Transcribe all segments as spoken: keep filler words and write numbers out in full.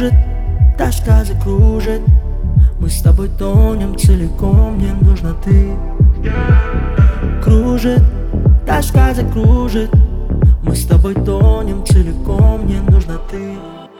Кружит, тоска закружит. Мы с тобой тонем целиком, мне нужна ты. Кружит, тоска закружит. Мы с тобой тонем целиком, мне нужна ты.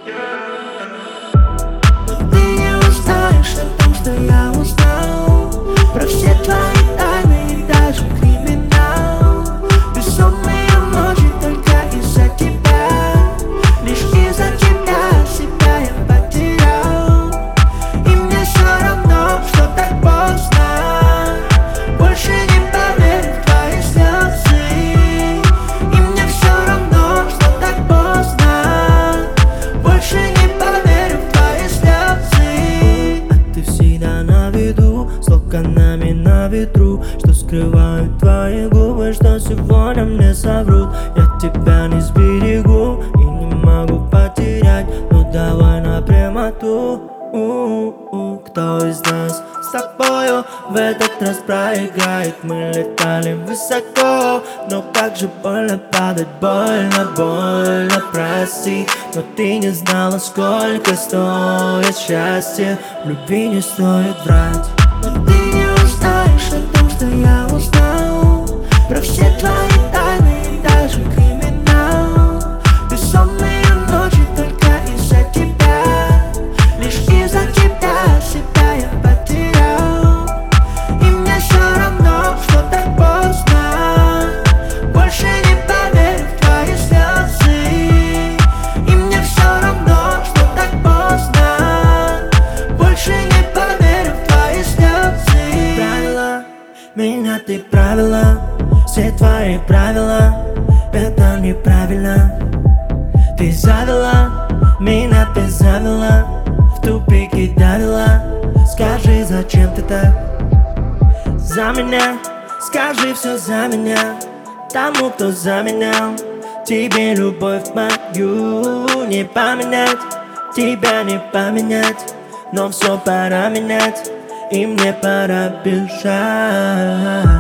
Но ты не узнаешь о том, что я узнал, про все твои тайны и даже криминал. Бессонные ночи только из-за тебя, лишь из-за тебя себя я потерял. И мне все равно, что так поздно, больше не поверю в твои слезы. И мне все равно, что так поздно, больше не поверю в твои слезы. А ты всегда на виду, с локонами на ветру, что скрывают твои губы, что сегодня мне соврут. Я тебя не сберегу и не могу потерять, ну давай на прямоту. У-у-у. Кто из нас с тобою в этот раз проиграет? Мы летали высоко, но как же больно падать, больно, больно, прости. Но ты не знала, сколько стоит счастье, в любви не стоит врать. Но ты не узнаешь о том, что я узнал, про все твои тайны и даже криминал. Бессонные ночи только из-за тебя, лишь из-за тебя себя я потерял. И мне все равно, что так поздно, больше не поверю в твои слезы. И мне все равно, что так поздно, больше не поверю в твои слезы. Правила, меня ты правила, все твои правила, это неправильно. Ты завела, меня ты завела, в тупике давила. Скажи, зачем ты так? За меня, скажи все за меня, тому, кто заменял тебе любовь мою. Не поменять, тебя не поменять, но все пора менять, и мне пора бежать.